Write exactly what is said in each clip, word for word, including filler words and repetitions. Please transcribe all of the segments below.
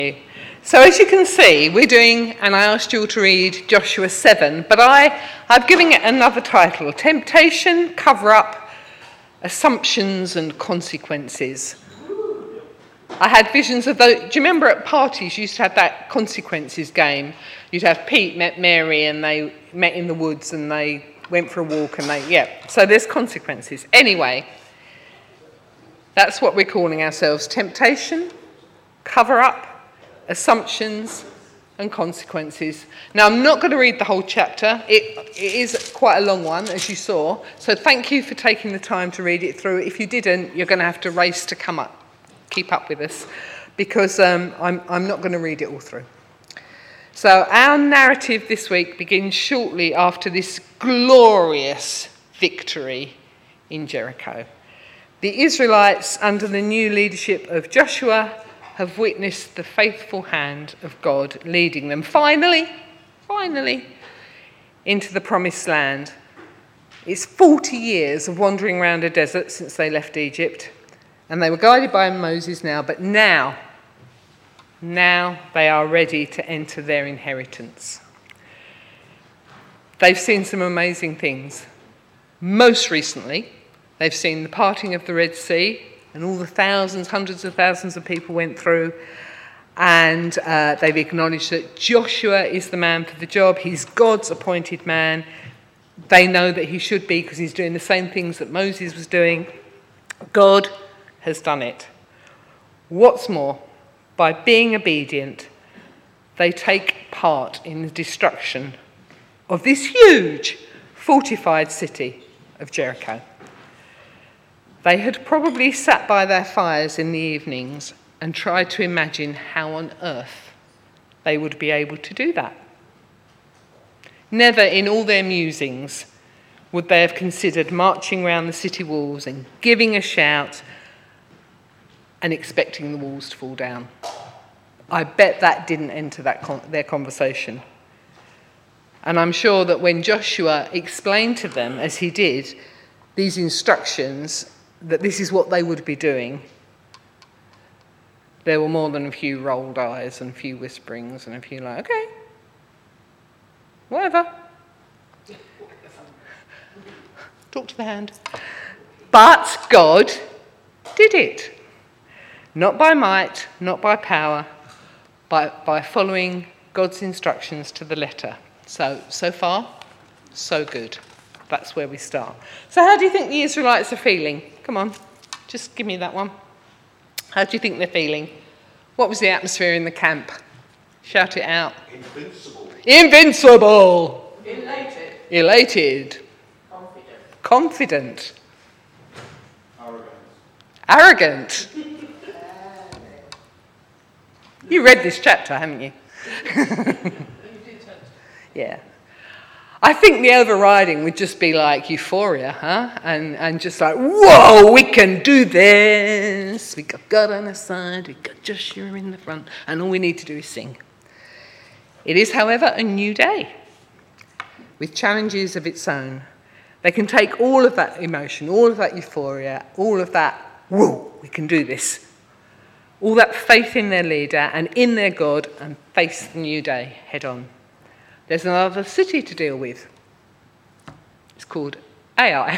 So as you can see, we're doing, and I asked you all to read Joshua seven, but I, I've given it another title, Temptation, Cover-Up, Assumptions and Consequences. I had visions of those. Do you remember at parties you used to have that consequences game? You'd have Pete met Mary and they met in the woods and they went for a walk and they, yeah. So there's consequences. Anyway, that's what we're calling ourselves, temptation, cover-up, assumptions and consequences. Now, I'm not going to read the whole chapter. It, it is quite a long one, as you saw. So thank you for taking the time to read it through. If you didn't, you're going to have to race to come up, keep up with us, because um, I'm, I'm not going to read it all through. So our narrative this week begins shortly after this glorious victory in Jericho. The Israelites, under the new leadership of Joshua, have witnessed the faithful hand of God leading them finally, finally, into the promised land. It's forty years of wandering around a desert since they left Egypt, and they were guided by Moses now, but now, now they are ready to enter their inheritance. They've seen some amazing things. Most recently, they've seen the parting of the Red Sea, and all the thousands, hundreds of thousands of people went through, and uh, they've acknowledged that Joshua is the man for the job. He's God's appointed man. They know that he should be because he's doing the same things that Moses was doing. God has done it. What's more, by being obedient, they take part in the destruction of this huge fortified city of Jericho. They had probably sat by their fires in the evenings and tried to imagine how on earth they would be able to do that. Never in all their musings would they have considered marching round the city walls and giving a shout and expecting the walls to fall down. I bet that didn't enter that con- their conversation. And I'm sure that when Joshua explained to them, as he did, these instructions, that this is what they would be doing, there were more than a few rolled eyes and a few whisperings and a few like, okay, whatever. Talk to the hand. But God did it. Not by might, not by power, but by following God's instructions to the letter. So, so far, so good. That's where we start. So how do you think the Israelites are feeling? Come on, just give me that one. How do you think they're feeling? What was the atmosphere in the camp? Shout it out. Invincible. Invincible. Elated. Elated. Confident. Confident. Arrogant. Arrogant. You read this chapter, haven't you? Yeah. I think the overriding would just be like euphoria, huh? And and just like, whoa, we can do this. We got God on our side, we got Joshua in the front, and all we need to do is sing. It is, however, a new day with challenges of its own. They can take all of that emotion, all of that euphoria, all of that, whoa, we can do this. All that faith in their leader and in their God, and face the new day head on. There's another city to deal with. It's called Ai.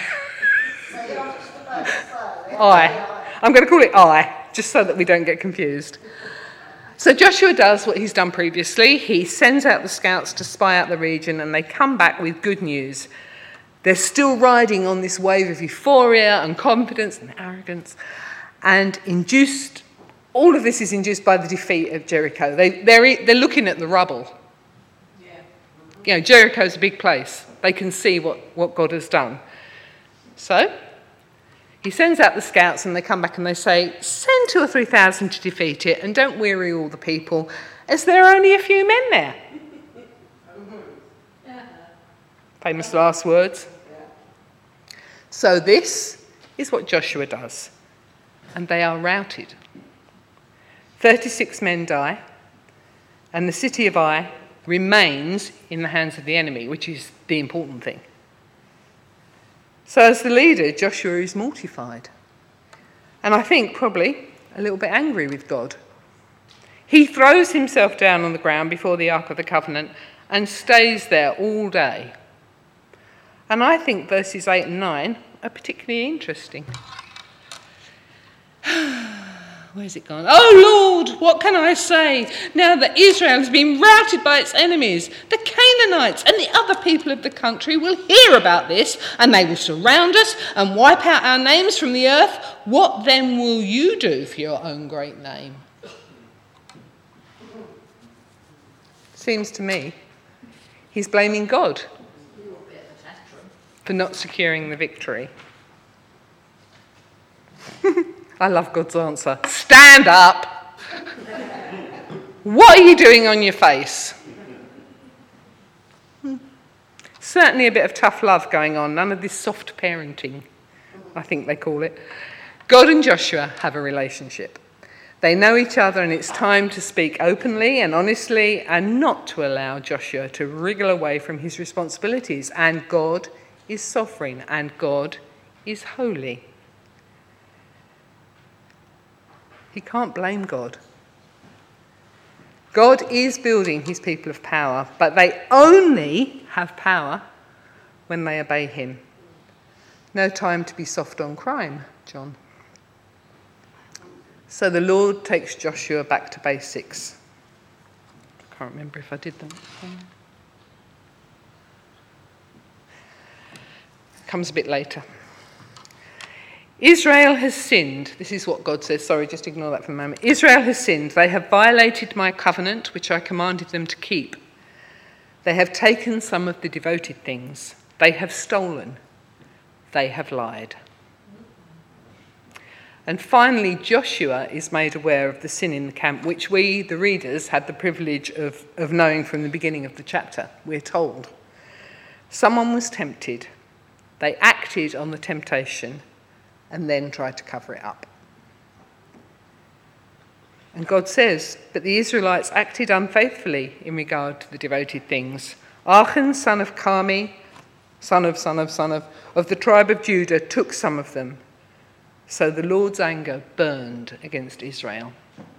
I. I'm going to call it I, just so that we don't get confused. So Joshua does what he's done previously. He sends out the scouts to spy out the region, and they come back with good news. They're still riding on this wave of euphoria and confidence and arrogance, and induced, all of this is induced by the defeat of Jericho. They, they're, they're looking at the rubble. You know, Jericho's a big place. They can see what, what God has done. So, he sends out the scouts and they come back and they say, send two or three thousand to defeat it and don't weary all the people, as there are only a few men there. Famous last words. So this is what Joshua does. And they are routed. thirty-six men die, and the city of Ai remains in the hands of the enemy, which is the important thing. So as the leader, Joshua is mortified. And I think probably a little bit angry with God. He throws himself down on the ground before the Ark of the Covenant and stays there all day. And I think verses eight and nine are particularly interesting. Where's it gone? Oh Lord, what can I say? Now that Israel has been routed by its enemies, the Canaanites and the other people of the country will hear about this, and they will surround us and wipe out our names from the earth. What then will you do for your own great name? Seems to me he's blaming God for not securing the victory. I love God's answer. Stand up. What are you doing on your face? Certainly a bit of tough love going on. None of this soft parenting, I think they call it. God and Joshua have a relationship. They know each other, and it's time to speak openly and honestly and not to allow Joshua to wriggle away from his responsibilities. And God is sovereign and God is holy. He can't blame God. God is building his people of power, but they only have power when they obey him. No time to be soft on crime, John. So the Lord takes Joshua back to basics. I can't remember if I did that. Comes a bit later. Israel has sinned. This is what God says. Sorry, just ignore that for a moment. Israel has sinned. They have violated my covenant, which I commanded them to keep. They have taken some of the devoted things. They have stolen. They have lied. And finally, Joshua is made aware of the sin in the camp, which we, the readers, had the privilege of, of knowing from the beginning of the chapter. We're told. Someone was tempted. They acted on the temptation and then tried to cover it up. And God says, but the Israelites acted unfaithfully in regard to the devoted things. Achan, son of Carmi, son of, son of, son of, of the tribe of Judah, took some of them. So the Lord's anger burned against Israel.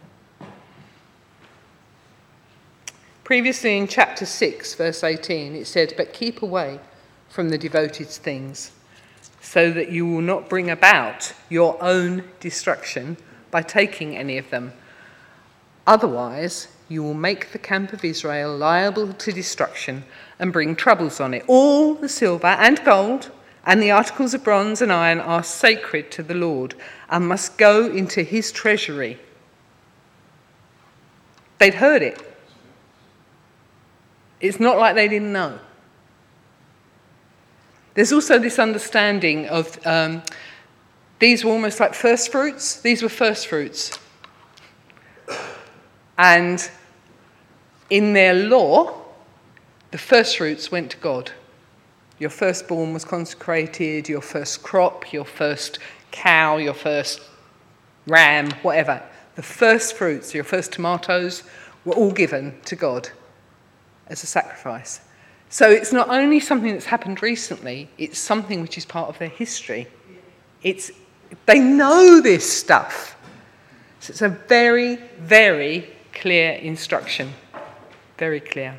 Previously in chapter six, verse eighteen, it said, but keep away from the devoted things, so that you will not bring about your own destruction by taking any of them. Otherwise, you will make the camp of Israel liable to destruction and bring troubles on it. All the silver and gold and the articles of bronze and iron are sacred to the Lord and must go into his treasury. They'd heard it. It's not like they didn't know. There's also this understanding of um, these were almost like first fruits. These were first fruits. And in their law, the first fruits went to God. Your firstborn was consecrated, your first crop, your first cow, your first ram, whatever. The first fruits, your first tomatoes, were all given to God as a sacrifice. So it's not only something that's happened recently, it's something which is part of their history. It's, they know this stuff. So it's a very, very clear instruction. Very clear.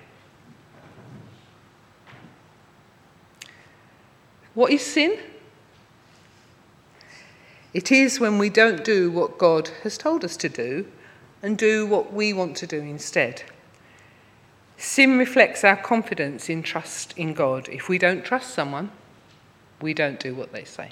What is sin? It is when we don't do what God has told us to do and do what we want to do instead. Sin reflects our confidence in trust in God. If we don't trust someone, we don't do what they say.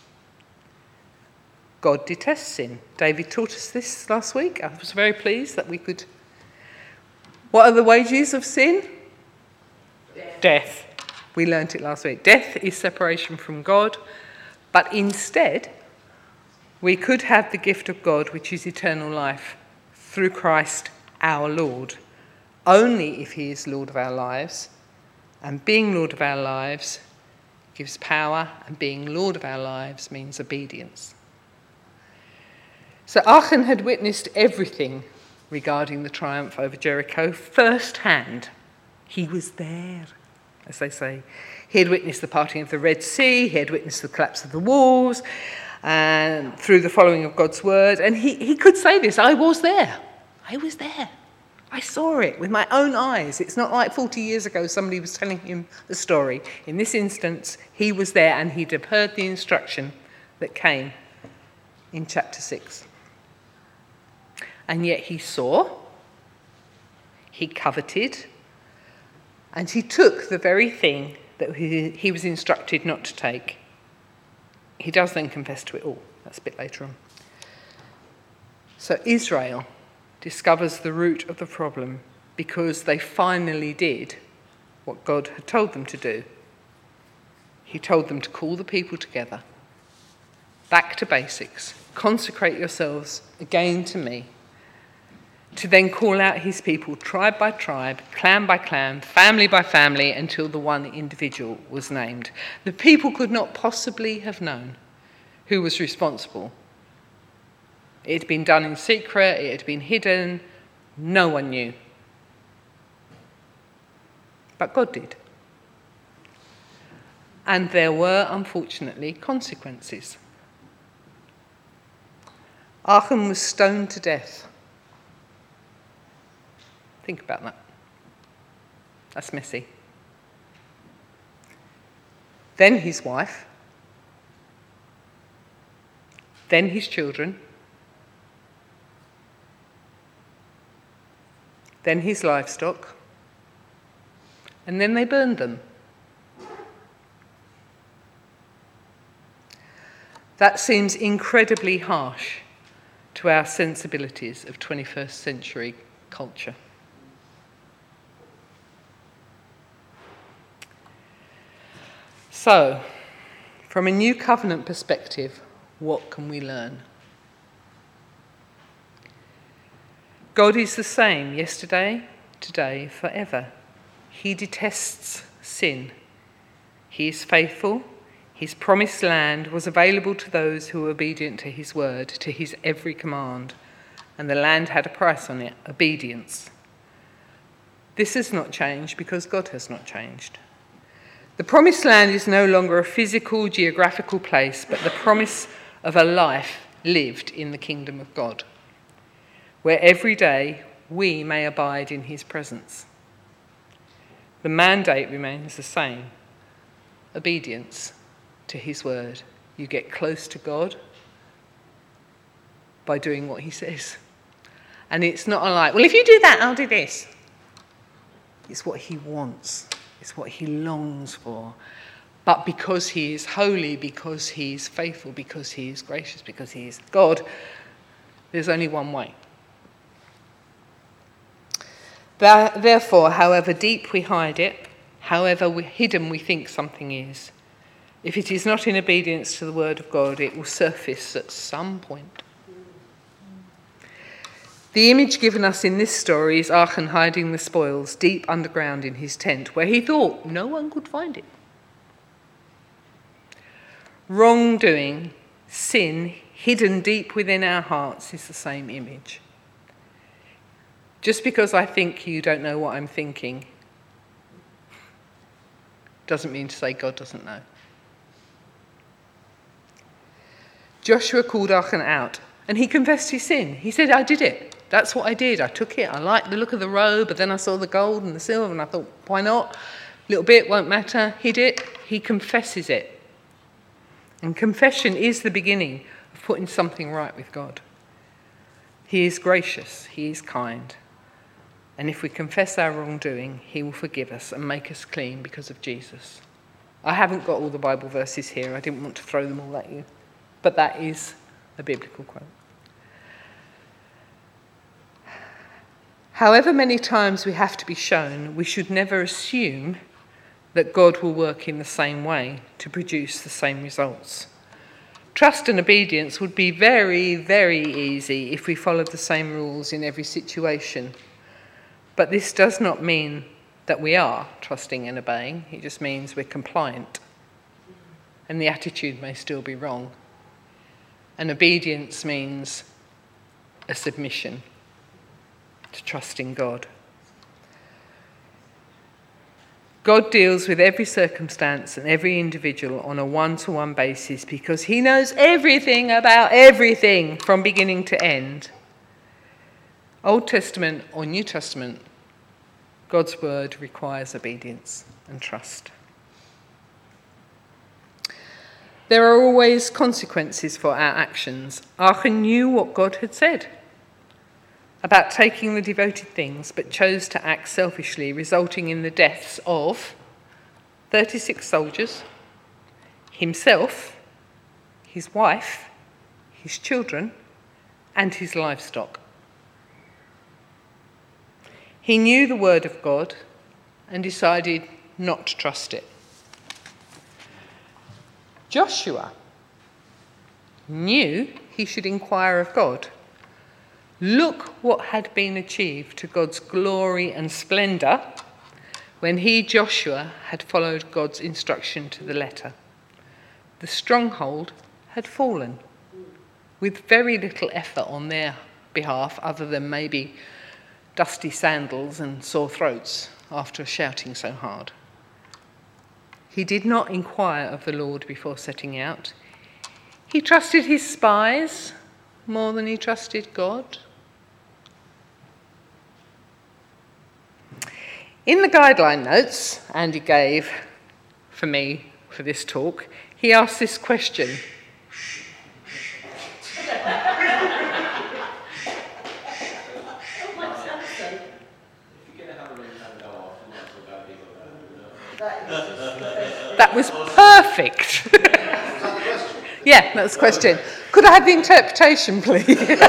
God detests sin. David taught us this last week. I was very pleased that we could... What are the wages of sin? Death. Death. We learnt it last week. Death is separation from God, but instead, we could have the gift of God, which is eternal life, through Christ our Lord, only if he is Lord of our lives. And being Lord of our lives gives power, and being Lord of our lives means obedience. So Achan had witnessed everything regarding the triumph over Jericho firsthand. He was there, as they say. He had witnessed the parting of the Red Sea, he had witnessed the collapse of the walls, and through the following of God's word, and he, he could say this, I was there. I was there. I saw it with my own eyes. It's not like forty years ago somebody was telling him the story. In this instance, he was there and he'd have heard the instruction that came in chapter six. And yet he saw, he coveted, and he took the very thing that he, he was instructed not to take. He does then confess to it all. That's a bit later on. So Israel discovers the root of the problem because they finally did what God had told them to do. He told them to call the people together, back to basics, consecrate yourselves again to me, to then call out his people tribe by tribe, clan by clan, family by family, until the one individual was named. The people could not possibly have known who was responsible. It had been done in secret, it had been hidden, no one knew. But God did. And there were, unfortunately, consequences. Achan was stoned to death. Think about that. That's messy. Then his wife. Then his children. Then his livestock. And then they burned them. That seems incredibly harsh to our sensibilities of twenty-first century culture. So, from a new covenant perspective, what can we learn? God is the same yesterday, today, forever. He detests sin. He is faithful. His promised land was available to those who were obedient to his word, to his every command. And the land had a price on it, obedience. This has not changed because God has not changed. The promised land is no longer a physical, geographical place, but the promise of a life lived in the kingdom of God, where every day we may abide in his presence. The mandate remains the same: obedience to his word. You get close to God by doing what he says. And it's not like, well, if you do that, I'll do this. It's what he wants. It's what he longs for. But because he is holy, because he is faithful, because he is gracious, because he is God, there's only one way. Therefore, however deep we hide it, however hidden we think something is, if it is not in obedience to the word of God, it will surface at some point. The image given us in this story is Achan hiding the spoils deep underground in his tent, where he thought no one could find it. Wrongdoing, sin, hidden deep within our hearts is the same image. Just because I think you don't know what I'm thinking doesn't mean to say God doesn't know. Joshua called Achan out and he confessed his sin. He said, I did it. That's what I did. I took it. I liked the look of the robe, but then I saw the gold and the silver and I thought, why not? A little bit won't matter. He did. He confesses it. And confession is the beginning of putting something right with God. He is gracious. He is kind. And if we confess our wrongdoing, he will forgive us and make us clean because of Jesus. I haven't got all the Bible verses here. I didn't want to throw them all at you. But that is a biblical quote. However many times we have to be shown, we should never assume that God will work in the same way to produce the same results. Trust and obedience would be very, very easy if we followed the same rules in every situation. But this does not mean that we are trusting and obeying. It just means we're compliant. And the attitude may still be wrong. And obedience means a submission to trusting God. God deals with every circumstance and every individual on a one-to-one basis because he knows everything about everything from beginning to end. Old Testament or New Testament, God's word requires obedience and trust. There are always consequences for our actions. Achan knew what God had said about taking the devoted things, but chose to act selfishly, resulting in the deaths of thirty-six soldiers, himself, his wife, his children, and his livestock. He knew the word of God and decided not to trust it. Joshua knew he should inquire of God. Look what had been achieved to God's glory and splendour when he, Joshua, had followed God's instruction to the letter. The stronghold had fallen with very little effort on their behalf, other than maybe dusty sandals and sore throats after shouting so hard. He did not inquire of the Lord before setting out. He trusted his spies more than he trusted God. In the guideline notes Andy gave for me for this talk, he asked this question. That was perfect. Yeah, that's the question. Could I have the interpretation, please?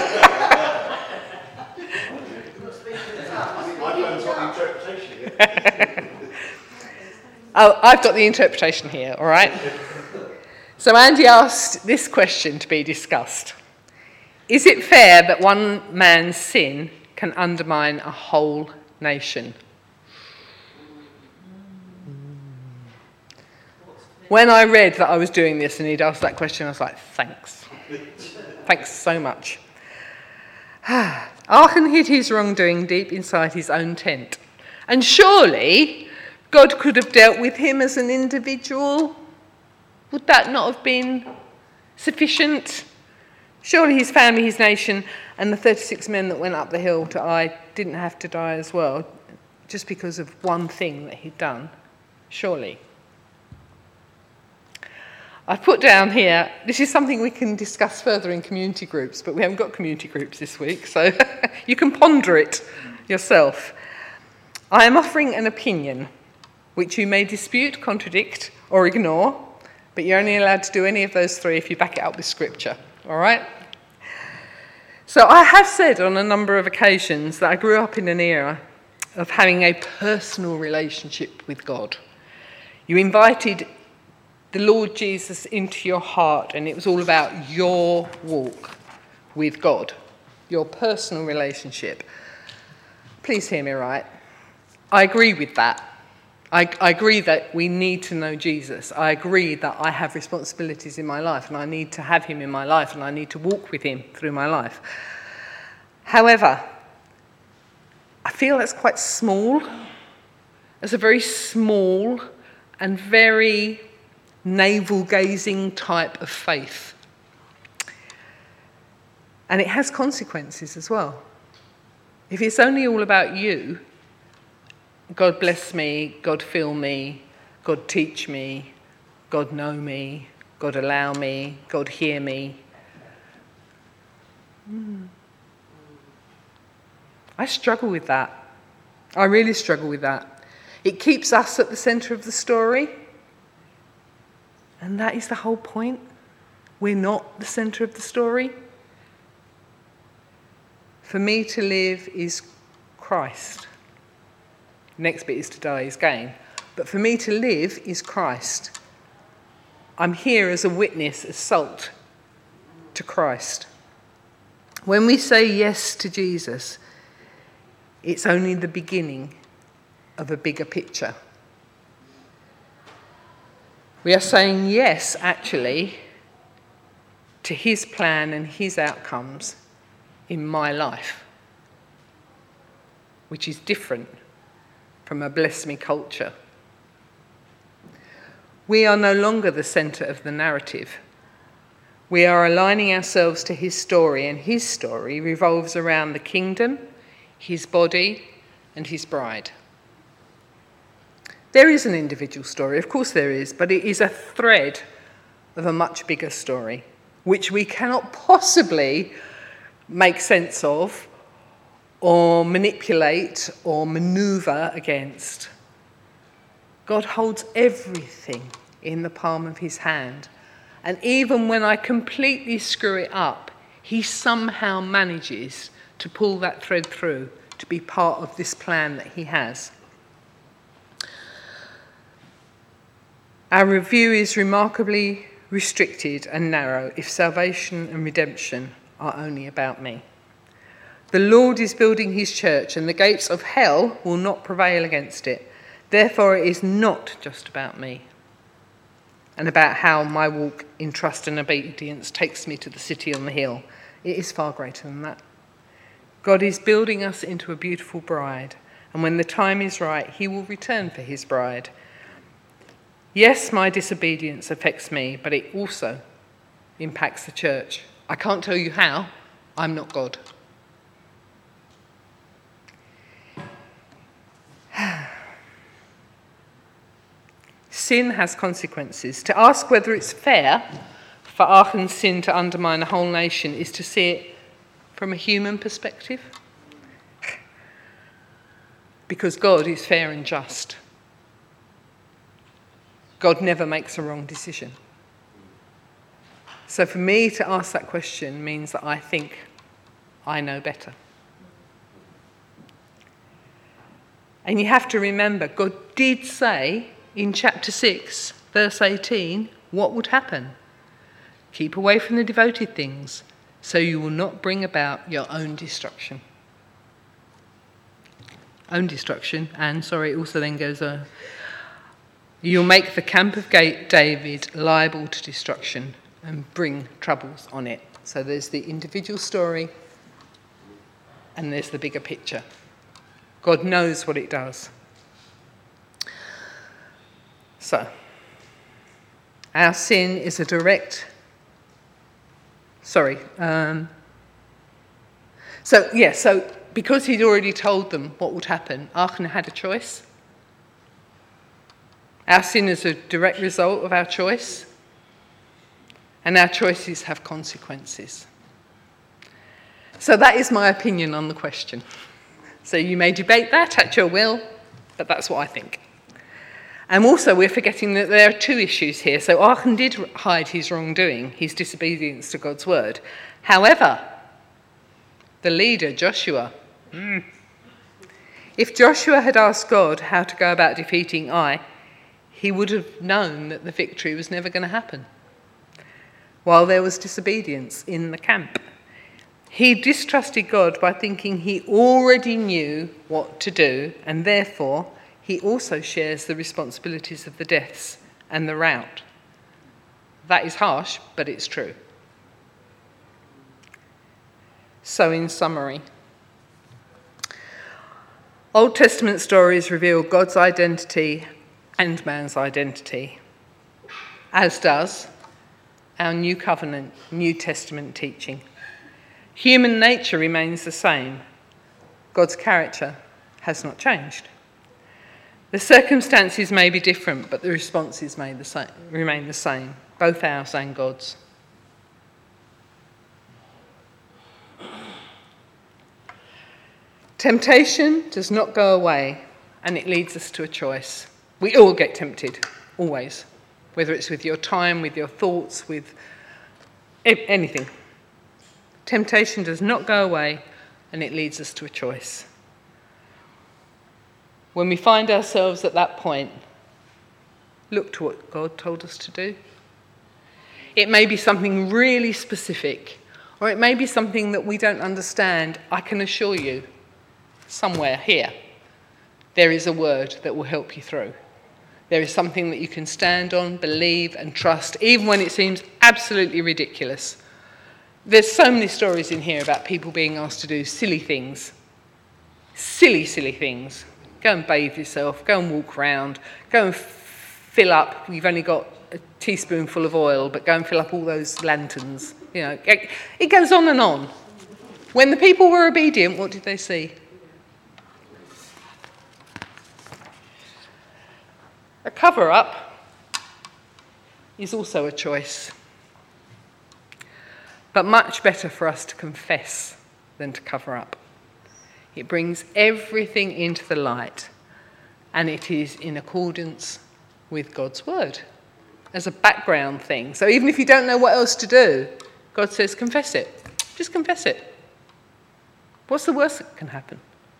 Oh, I've got the interpretation here, all right? So Andy asked this question to be discussed. Is it fair that one man's sin can undermine a whole nation? When I read that I was doing this and he'd asked that question, I was like, thanks. Thanks so much. Achan hid his wrongdoing deep inside his own tent. And surely God could have dealt with him as an individual. Would that not have been sufficient? Surely his family, his nation, and the thirty-six men that went up the hill to Ai didn't have to die as well, just because of one thing that he'd done. Surely. I've put down here, this is something we can discuss further in community groups, but we haven't got community groups this week, so you can ponder it yourself. I am offering an opinion, which you may dispute, contradict, or ignore, but you're only allowed to do any of those three if you back it up with scripture, all right? So I have said on a number of occasions that I grew up in an era of having a personal relationship with God. You invited the Lord Jesus into your heart, and it was all about your walk with God, your personal relationship. Please hear me right. I agree with that. I, I agree that we need to know Jesus. I agree that I have responsibilities in my life, and I need to have him in my life, and I need to walk with him through my life. However, I feel that's quite small. It's a very small and very navel-gazing type of faith. And it has consequences as well. If it's only all about you, God bless me, God fill me, God teach me, God know me, God allow me, God hear me. Mm. I struggle with that. I really struggle with that. It keeps us at the centre of the story. And that is the whole point. We're not the centre of the story. For me to live is Christ. Next bit is to die is gain. But for me to live is Christ. I'm here as a witness, as salt to Christ. When we say yes to Jesus, it's only the beginning of a bigger picture. We are saying yes, actually, to his plan and his outcomes in my life, which is different from a bless me culture. We are no longer the centre of the narrative. We are aligning ourselves to his story, and his story revolves around the kingdom, his body, and his bride. There is an individual story, of course there is, but it is a thread of a much bigger story, which we cannot possibly make sense of or manipulate or maneuver against. God holds everything in the palm of his hand. And even when I completely screw it up, he somehow manages to pull that thread through to be part of this plan that he has. Our review is remarkably restricted and narrow if salvation and redemption are only about me. The Lord is building his church, and the gates of hell will not prevail against it. Therefore, it is not just about me and about how my walk in trust and obedience takes me to the city on the hill. It is far greater than that. God is building us into a beautiful bride, and when the time is right, he will return for his bride. Yes, my disobedience affects me, but it also impacts the church. I can't tell you how. I'm not God. Sin has consequences. To ask whether it's fair for Achan's sin to undermine a whole nation is to see it from a human perspective. Because God is fair and just. God never makes a wrong decision. So for me to ask that question means that I think I know better. And you have to remember, God did say in chapter six, verse eighteen, what would happen. Keep away from the devoted things, so you will not bring about your own destruction. Own destruction, and sorry, it also then goes on. You'll make the camp of David liable to destruction and bring troubles on it. So there's the individual story and there's the bigger picture. God knows what it does. So, our sin is a direct... Sorry. Um, so, yeah, so because he'd already told them what would happen, Achan had a choice. Our sin is a direct result of our choice, and our choices have consequences. So that is my opinion on the question. So you may debate that at your will, but that's what I think. And also we're forgetting that there are two issues here. So Achan did hide his wrongdoing, his disobedience to God's word. However, the leader, Joshua, mm, if Joshua had asked God how to go about defeating Ai, he would have known that the victory was never going to happen, while there was disobedience in the camp. He distrusted God by thinking he already knew what to do, and therefore he also shares the responsibilities of the deaths and the rout. That is harsh, but it's true. So in summary, Old Testament stories reveal God's identity and man's identity, as does our New Covenant, New Testament teaching. Human nature remains the same. God's character has not changed. The circumstances may be different, but the responses may the same, remain the same, both ours and God's. Temptation does not go away, and it leads us to a choice. We all get tempted, always, whether it's with your time, with your thoughts, with anything. Temptation does not go away, and it leads us to a choice. When we find ourselves at that point, look to what God told us to do. It may be something really specific, or it may be something that we don't understand. I can assure you, somewhere here, there is a word that will help you through. There is something that you can stand on, believe and trust, even when it seems absolutely ridiculous. There's so many stories in here about people being asked to do silly things. Silly, silly things. Go and bathe yourself, go and walk around, go and f- fill up. You've only got a teaspoonful of oil, but go and fill up all those lanterns. You know, it, it goes on and on. When the people were obedient, what did they see? A cover-up is also a choice, but much better for us to confess than to cover up. It brings everything into the light, and it is in accordance with God's word as a background thing. So even if you don't know what else to do, God says, confess it. Just confess it. What's the worst that can happen?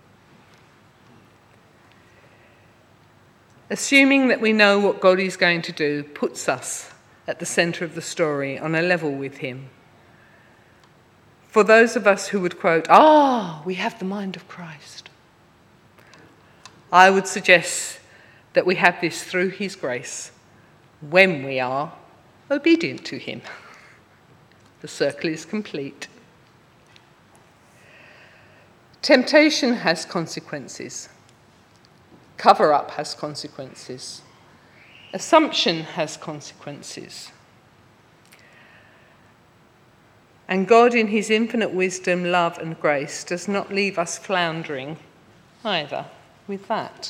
Assuming that we know what God is going to do puts us at the centre of the story on a level with him. For those of us who would quote, ah, we have the mind of Christ, I would suggest that we have this through his grace when we are obedient to him. The circle is complete. Temptation has consequences. Cover-up has consequences. Assumption has consequences. And God, in his infinite wisdom, love and grace, does not leave us floundering either with that.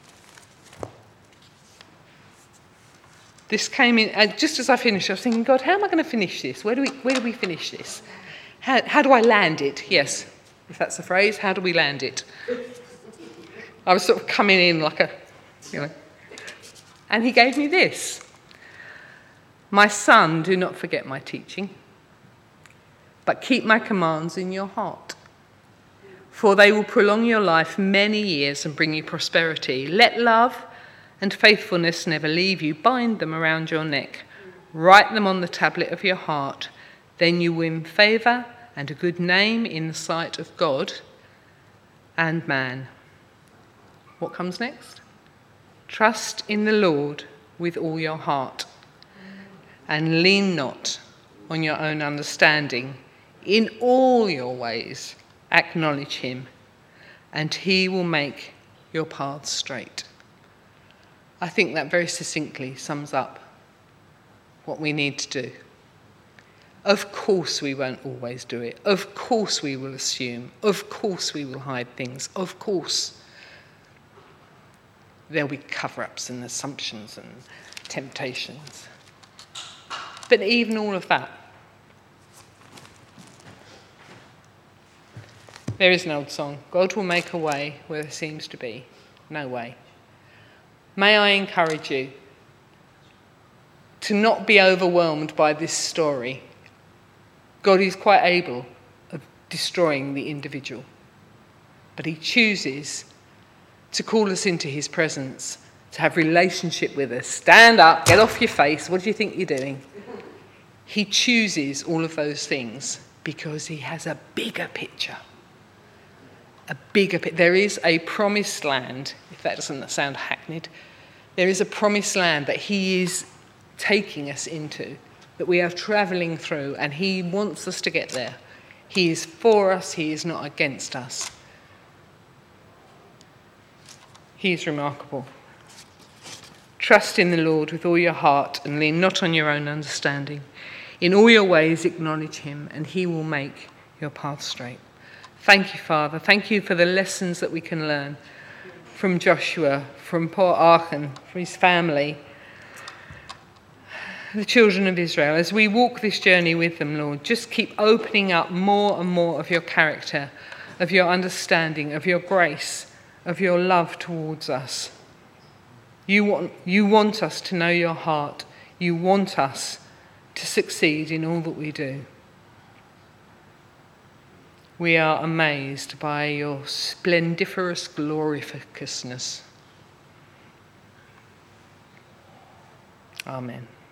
This came in, and just as I finished, I was thinking, God, how am I going to finish this? Where do we, where do we finish this? How, how do I land it? Yes, if that's the phrase, how do we land it? I was sort of coming in like a, you know. And he gave me this. My son, do not forget my teaching, but keep my commands in your heart. For they will prolong your life many years and bring you prosperity. Let love and faithfulness never leave you. Bind them around your neck. Write them on the tablet of your heart. Then you win favour and a good name in the sight of God and man. What comes next? Trust in the Lord with all your heart and lean not on your own understanding. In all your ways acknowledge him, and he will make your paths straight. I think that very succinctly sums up what we need to do. Of course we won't always do it. Of course we will assume. Of course we will hide things. Of course there'll be cover-ups and assumptions and temptations. But even all of that, there is an old song, God will make a way where there seems to be no way. May I encourage you to not be overwhelmed by this story. God is quite able of destroying the individual, but he chooses to call us into his presence, to have relationship with us. Stand up, get off your face, what do you think you're doing? He chooses all of those things because he has a bigger picture. A bigger picture. There is a promised land, if that doesn't sound hackneyed, there is a promised land that he is taking us into, that we are travelling through, and he wants us to get there. He is for us, he is not against us. He is remarkable. Trust in the Lord with all your heart and lean not on your own understanding. In all your ways acknowledge him, and he will make your path straight. Thank you, Father. Thank you for the lessons that we can learn from Joshua, from poor Achan, from his family, the children of Israel. As we walk this journey with them, Lord, just keep opening up more and more of your character, of your understanding, of your grace, of your love towards us. You want, you want us to know your heart. You want us to succeed in all that we do. We are amazed by your splendiferous glorificiousness. Amen.